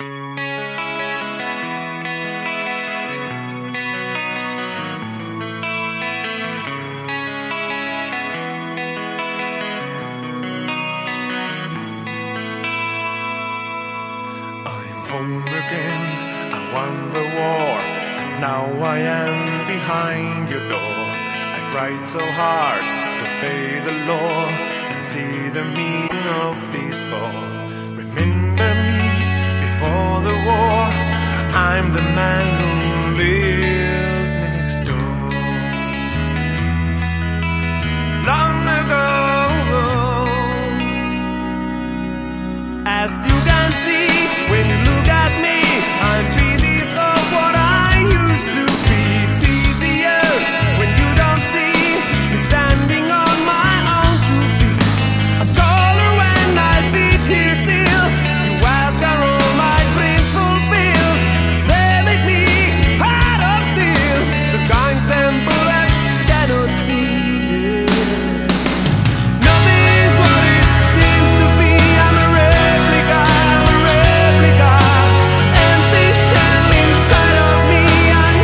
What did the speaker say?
I'm home again, I won the war, and now I am behind your door. I tried so hard to obey the law and see the meaning of this all. Remember me before the war, I'm the man who lives.